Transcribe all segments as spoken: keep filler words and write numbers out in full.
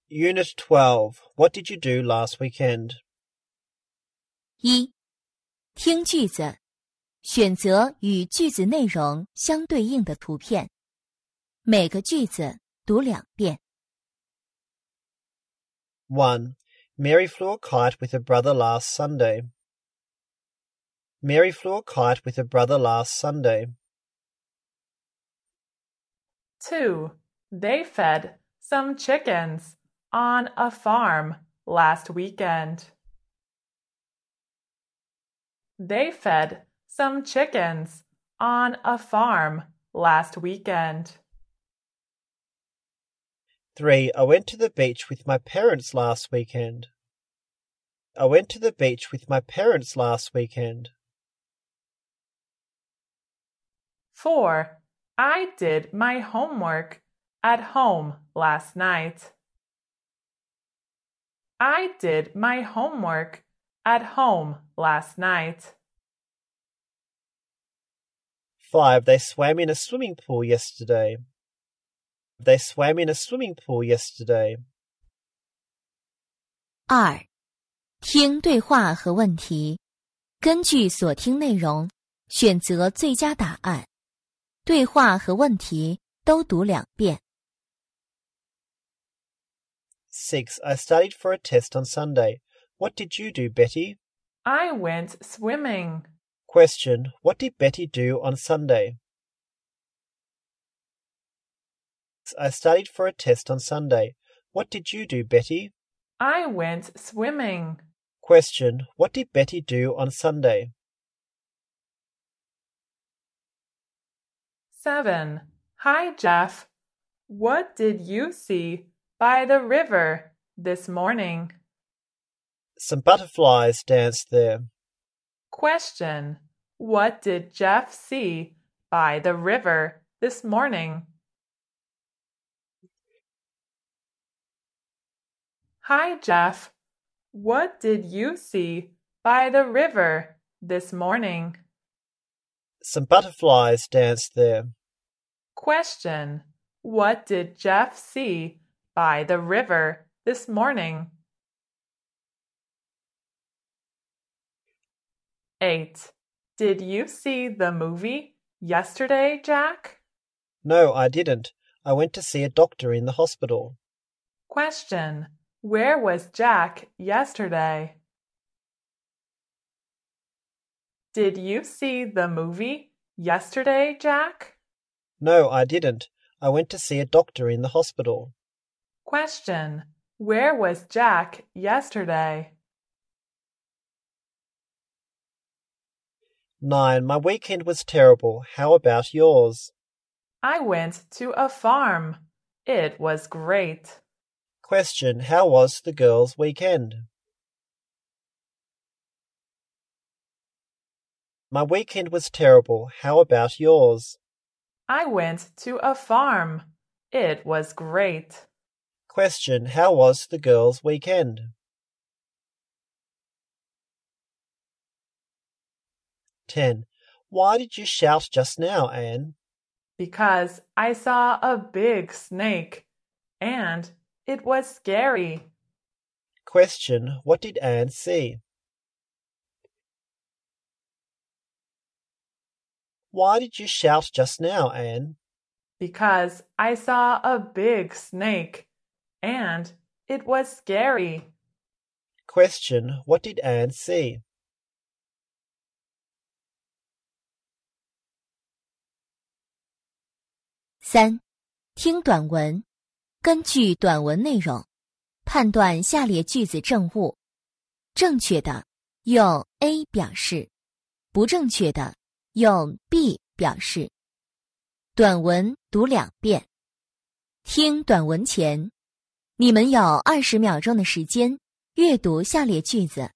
Unit twelve. What did you do last weekend? 一、听句子，选择与句子内容相对应的图片，每个句子读两遍。 one. Mary flew a kite with her brother last Sunday. Mary flew a kite with her brother last Sunday. two. They fed some chickens on a farm last weekend. They fed some chickens on a farm last weekend. three. I went to the beach with my parents last weekend. I went to the beach with my parents last weekend. four. I did my homework at home last night. I did my homework at home last night. five. They swam in a swimming pool yesterday. They swam in a swimming pool yesterday. 二、听对话和问题，根据所听内容，选择最佳答案。对话和问题都读两遍。 six. I studied for a test on Sunday. What did you do, Betty? I went swimming. Question. What did Betty do on Sunday? I studied for a test on Sunday. What did you do, Betty? I went swimming. Question. What did Betty do on Sunday? seven. Hi, Jeff. What did you see by the river this morning? Some butterflies danced there. Question. What did Jeff see by the river this morning? Hi, Jeff. What did you see by the river this morning? Some butterflies danced there. Question. What did Jeff see by the river this morning? eight. Did you see the movie yesterday, Jack? No, I didn't. I went to see a doctor in the hospital. Question. Where was Jack yesterday? Did you see the movie yesterday, Jack? No, I didn't. I went to see a doctor in the hospital. Question. Where was Jack yesterday? nine. My weekend was terrible. How about yours? I went to a farm. It was great. Question. How was the girls' weekend? My weekend was terrible. How about yours? I went to a farm. It was great. Question. How was the girls' weekend? ten. Why did you shout just now, Anne? Because I saw a big snake, and it was scary. Question. What did Anne see? Why did you shout just now, Anne? Because I saw a big snake, and it was scary. Question. What did Anne see? 三、听短文，根据短文内容，判断下列句子正误。正确的用 A 表示，不正确的用 B 表示。短文读两遍。听短文前，你们有二十秒钟的时间阅读下列句子。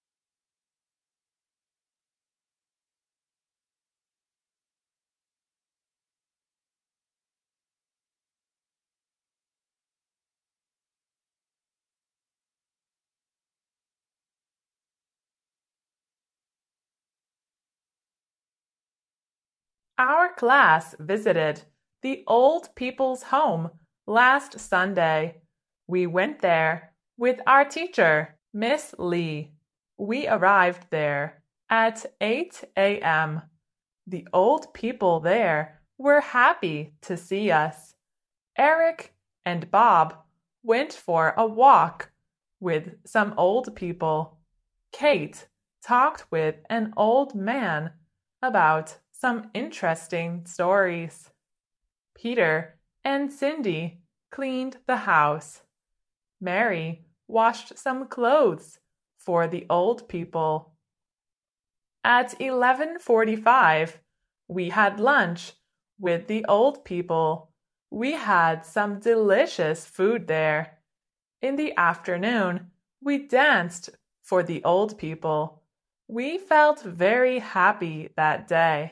Our class visited the old people's home last Sunday. We went there with our teacher, Miss Lee. We arrived there at eight a m The old people there were happy to see us. Eric and Bob went for a walk with some old people. Kate talked with an old man about some interesting stories. Peter and Cindy cleaned the house. Mary washed some clothes for the old people. At eleven forty-five, we had lunch with the old people. We had some delicious food there. In the afternoon, we danced for the old people. We felt very happy that day.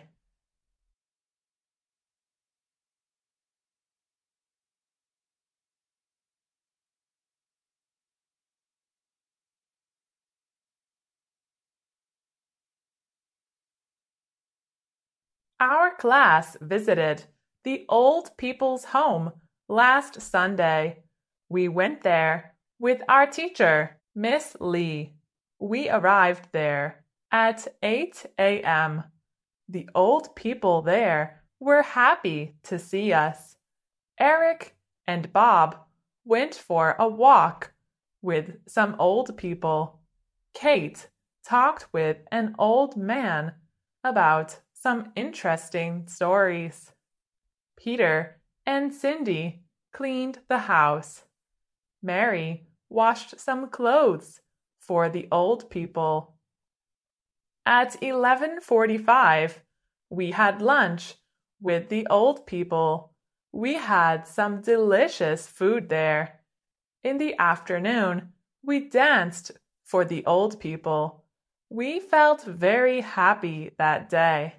Our class visited the old people's home last Sunday. We went there with our teacher, Miss Lee. We arrived there at eight a m The old people there were happy to see us. Eric and Bob went for a walk with some old people. Kate talked with an old man about some interesting stories. Peter and Cindy cleaned the house. Mary washed some clothes for the old people. At eleven forty-five, we had lunch with the old people. We had some delicious food there. In the afternoon, we danced for the old people. We felt very happy that day.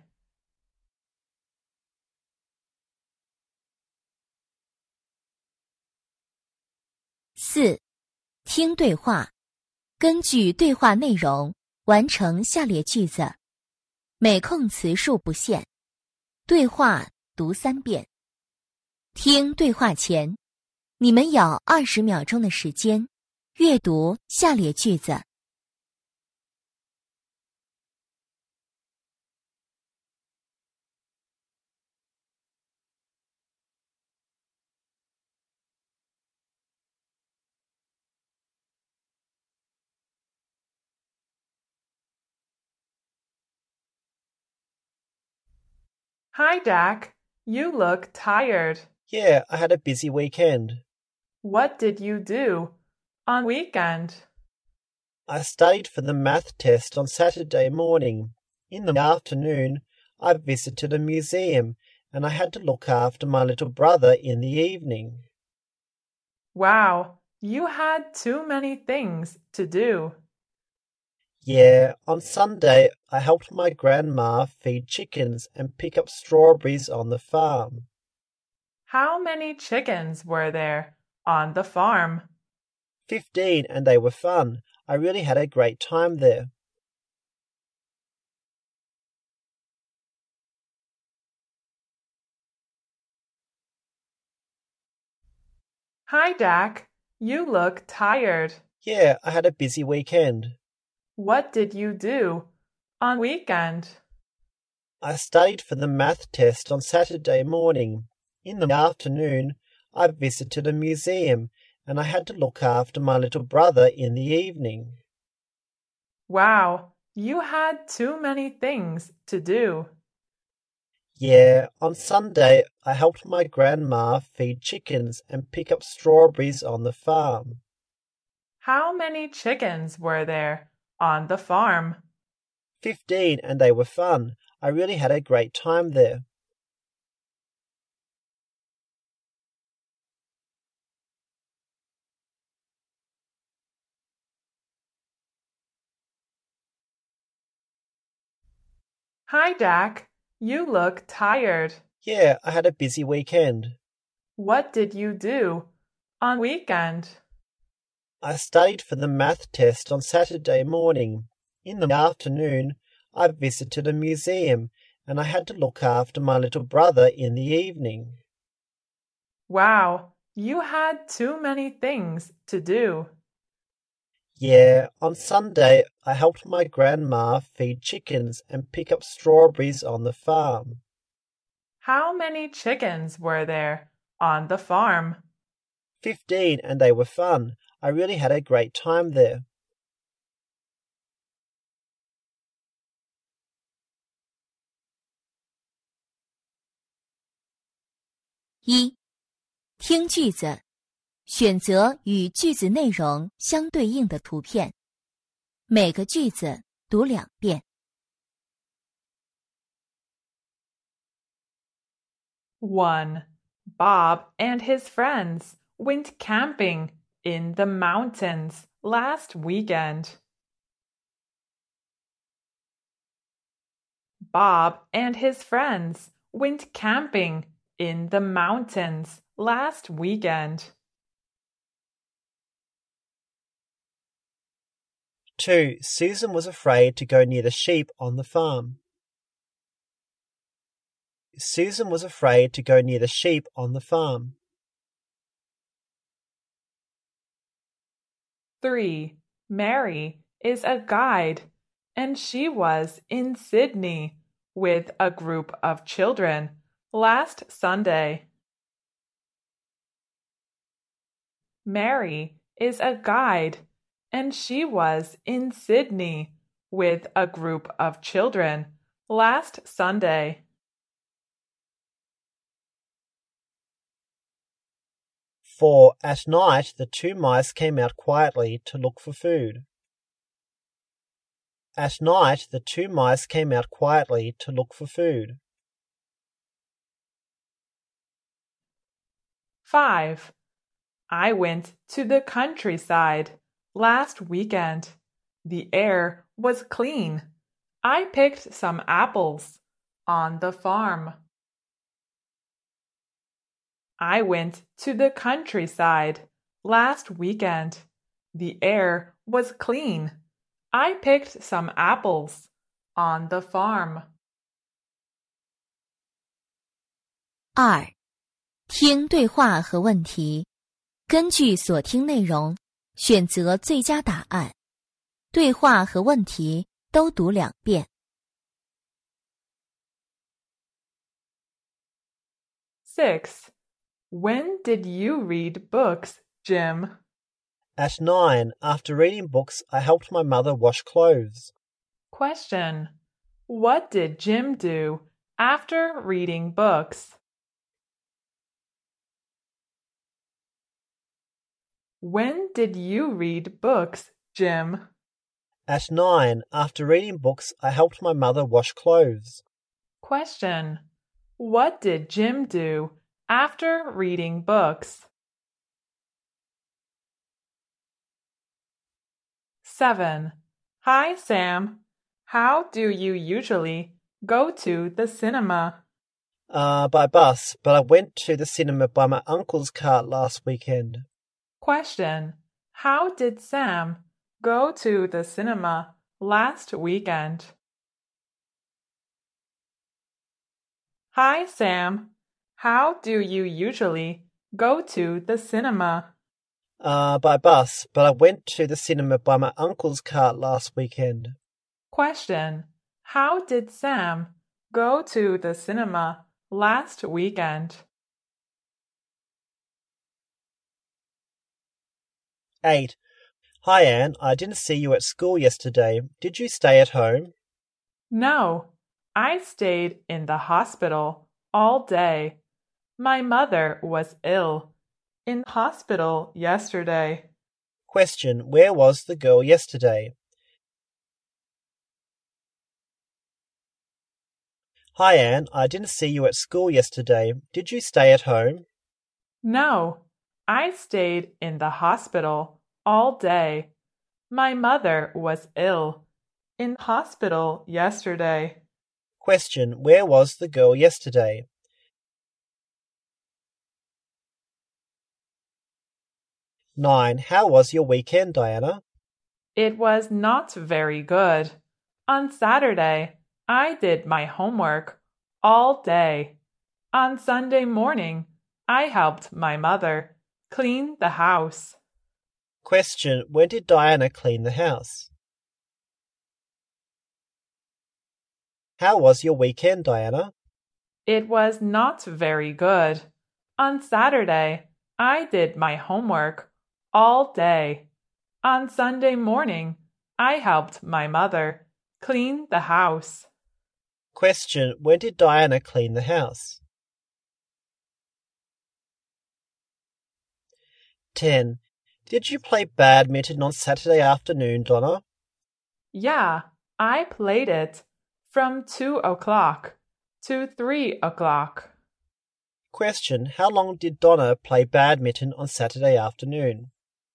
四、听对话，根据对话内容完成下列句子，每空词数不限。对话读三遍。听对话前，你们有二十秒钟的时间阅读下列句子。 Hi, Jack. You look tired. Yeah, I had a busy weekend. What did you do on weekend? I studied for the math test on Saturday morning. In the afternoon, I visited a museum and I had to look after my little brother in the evening. Wow, you had too many things to do. Yeah, on Sunday I helped my grandma feed chickens and pick up strawberries on the farm. How many chickens were there on the farm? Fifteen, and they were fun. I really had a great time there. Hi, Jack. You look tired. Yeah, I had a busy weekend. What did you do on weekend? I studied for the math test on Saturday morning. In the afternoon, I visited a museum and I had to look after my little brother in the evening. Wow, you had too many things to do. Yeah, on Sunday I helped my grandma feed chickens and pick up strawberries on the farm. How many chickens were there on the farm? Fifteen, and they were fun. I really had a great time there. Hi, Jack. You look tired. Yeah, I had a busy weekend. What did you do on weekend? I studied for the math test on Saturday morning. In the afternoon, I visited a museum and I had to look after my little brother in the evening. Wow, You had too many things to do. Yeah, on Sunday I helped my grandma feed chickens and pick up strawberries on the farm. How many chickens were there on the farm? Fifteen, and they were fun. I really had a great time there. 一、听句子，选择与句子内容相对应的图片，每个句子读两遍。 one. Bob and his friends went camping in the mountains last weekend. Bob and his friends went camping in the mountains last weekend. two. Susan was afraid to go near the sheep on the farm. Susan was afraid to go near the sheep on the farm. three. Mary is a guide, and she was in Sydney with a group of children last Sunday. Mary is a guide, and she was in Sydney with a group of children last Sunday. four. At night, the two mice came out quietly to look for food. At night, the two mice came out quietly to look for food. five. I went to the countryside last weekend. The air was clean. I picked some apples on the farm. I went to the countryside last weekend. The air was clean. I picked some apples on the farm. 二、听对话和问题，根据所听内容，选择最佳答案。对话和问题都读两遍。 six. When did you read books, Jim? At nine, after reading books, I helped my mother wash clothes. Question. What did Jim do after reading books? When did you read books, Jim? At nine, after reading books, I helped my mother wash clothes. Question. What did Jim do after reading books? seven. Hi, Sam. How do you usually go to the cinema? Uh, by bus, but I went to the cinema by my uncle's car last weekend. Question. How did Sam go to the cinema last weekend? Hi, Sam. How do you usually go to the cinema? Uh, by bus, but I went to the cinema by my uncle's car last weekend. Question. How did Sam go to the cinema last weekend? eight. Hi, Anne. I didn't see you at school yesterday. Did you stay at home? No, I stayed in the hospital all day. My mother was ill in hospital yesterday. Question. Where was the girl yesterday? Hi, Anne. I didn't see you at school yesterday. Did you stay at home? No, I stayed in the hospital all day. My mother was ill in hospital yesterday. Question. Where was the girl yesterday? nine. How was your weekend, Diana? It was not very good. On Saturday, I did my homework all day. On Sunday morning, I helped my mother clean the house. Question. When did Diana clean the house? How was your weekend, Diana? It was not very good. On Saturday, I did my homework all day. On Sunday morning, I helped my mother clean the house. Question. When did Diana clean the house? ten. Did you play badminton on Saturday afternoon, Donna? Yeah, I played it from two o'clock to three o'clock. Question. How long did Donna play badminton on Saturday afternoon?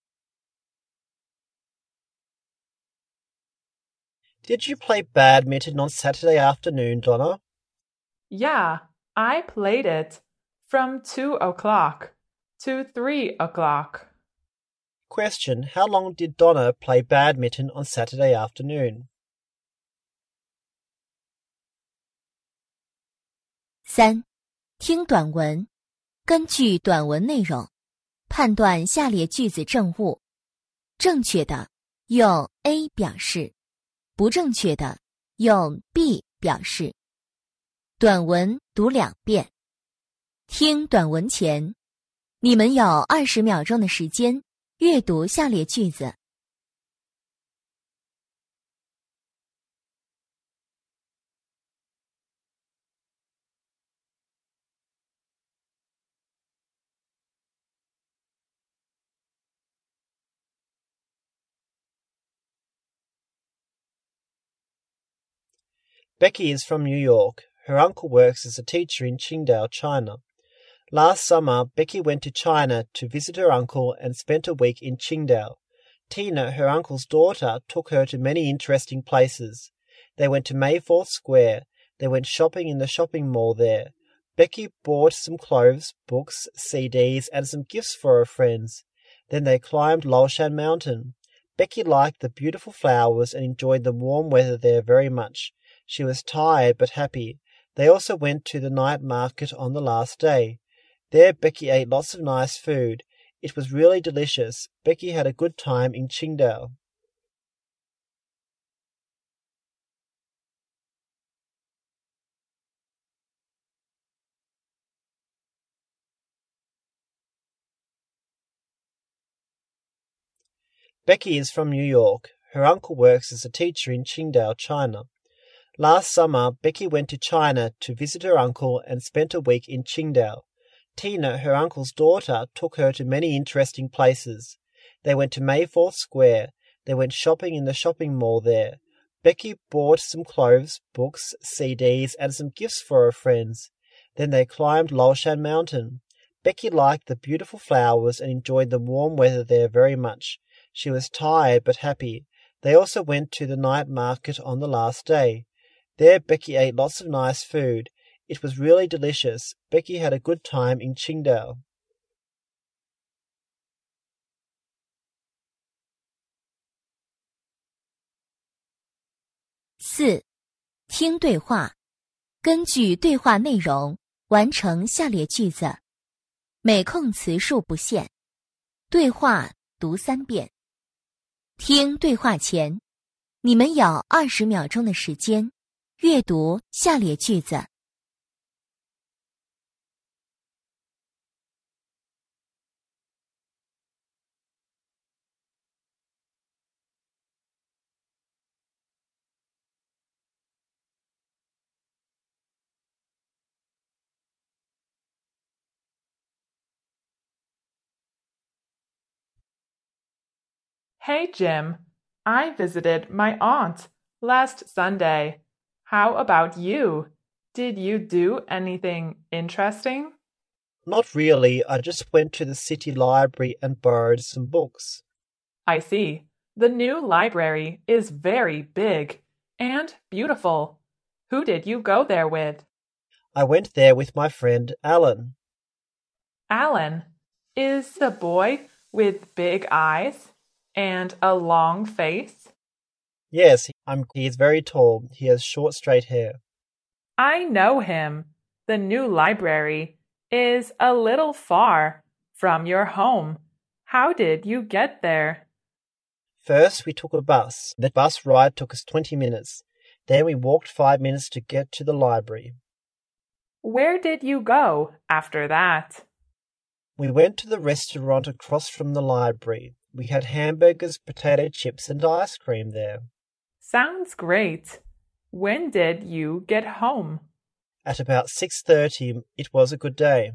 Did you play badminton on Saturday afternoon, Donna? Yeah, I played it from two o'clock to three o'clock. Question. How long did Donna play badminton on Saturday afternoon? 三、听短文，根据短文内容，判断下列句子正误。正确的用 A 表示，不正确的用 B 表示。短文读两遍。听短文前，你们有二十秒钟的时间阅读下列句子。 Becky is from New York. Her uncle works as a teacher in Qingdao, China. Last summer, Becky went to China to visit her uncle and spent a week in Qingdao. Tina, her uncle's daughter, took her to many interesting places. They went to Mayfair Square. They went shopping in the shopping mall there. Becky bought some clothes, books, C Ds, and some gifts for her friends. Then they climbed Laoshan Mountain. Becky liked the beautiful flowers and enjoyed the warm weather there very much. She was tired but happy. They also went to the night market on the last day. There Becky ate lots of nice food. It was really delicious. Becky had a good time in Qingdao. 'Becky is from New York. Her uncle works as a teacher in Qingdao, China. Last summer, Becky went to China to visit her uncle and spent a week in Qingdao. Tina, her uncle's daughter, took her to many interesting places. They went to Mayfair Square. They went shopping in the shopping mall there. Becky bought some clothes, books, C Ds, and some gifts for her friends. Then they climbed Laoshan Mountain. Becky liked the beautiful flowers and enjoyed the warm weather there very much. She was tired but happy. They also went to the night market on the last day. There Becky ate lots of nice food. It was really delicious. Becky had a good time in Qingdao. 四、听对话，根据对话内容完成下列句子，每空词数不限。对话读三遍。听对话前，你们有二十秒钟的时间阅读下列句子。 Hey, Jim. I visited my aunt last Sunday. How about you? Did you do anything interesting? Not really. I just went to the city library and borrowed some books. I see. The new library is very big and beautiful. Who did you go there with? I went there with my friend Alan. Alan is the boy with big eyes and a long face? Yes, I'm, he is very tall. He has short, straight hair. I know him. The new library is a little far from your home. How did you get there? First, we took a bus. The bus ride took us twenty minutes. Then we walked five minutes to get to the library. Where did you go after that? We went to the restaurant across from the library. We had hamburgers, potato chips, and ice cream there. Sounds great. When did you get home? At about six thirty, it was a good day.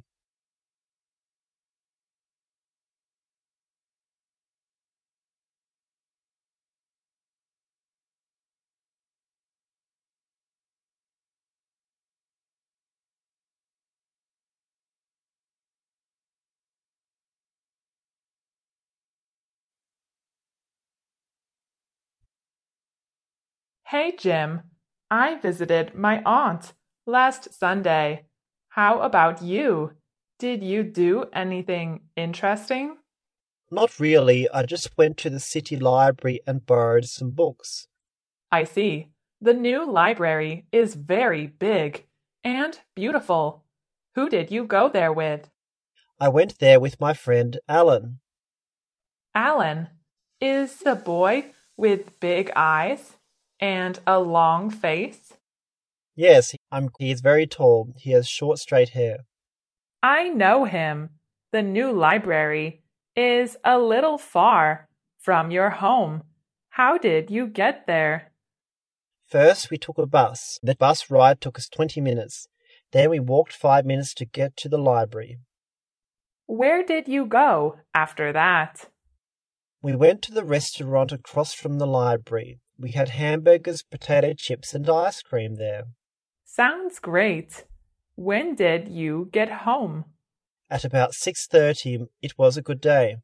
Hey, Jim. I visited my aunt last Sunday. How about you? Did you do anything interesting? Not really. I just went to the city library and borrowed some books. I see. The new library is very big and beautiful. Who did you go there with? I went there with my friend Alan. Alan is the boy with big eyes and a long face? Yes, I'm, he is very tall. He has short, straight hair. I know him. The new library is a little far from your home. How did you get there? First, we took a bus. The bus ride took us twenty minutes. Then we walked five minutes to get to the library. Where did you go after that? We went to the restaurant across from the library. We had hamburgers, potato chips, and ice cream there. Sounds great. When did you get home? At about six thirty, it was a good day.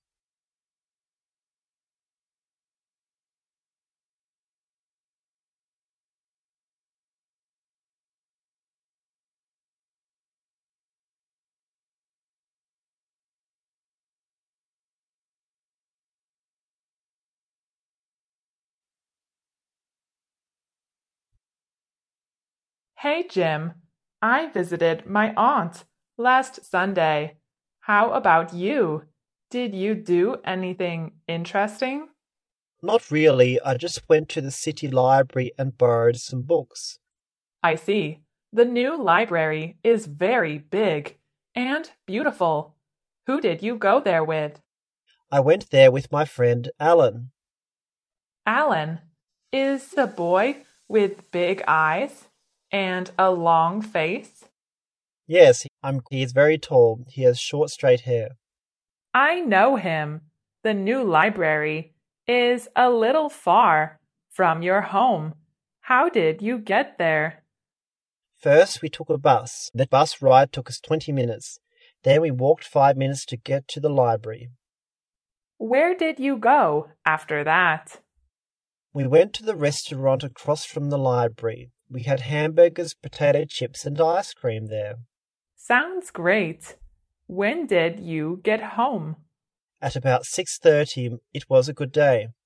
Hey, Jim. I visited my aunt last Sunday. How about you? Did you do anything interesting? Not really. I just went to the city library and borrowed some books. I see. The new library is very big and beautiful. Who did you go there with? I went there with my friend Alan. Alan is the boy with big eyes and a long face? Yes, I'm, he is very tall. He has short, straight hair. I know him. The new library is a little far from your home. How did you get there? First, we took a bus. The bus ride took us twenty minutes. Then we walked five minutes to get to the library. Where did you go after that? We went to the restaurant across from the library. We had hamburgers, potato chips, and ice cream there. Sounds great. When did you get home? At about six thirty, it was a good day.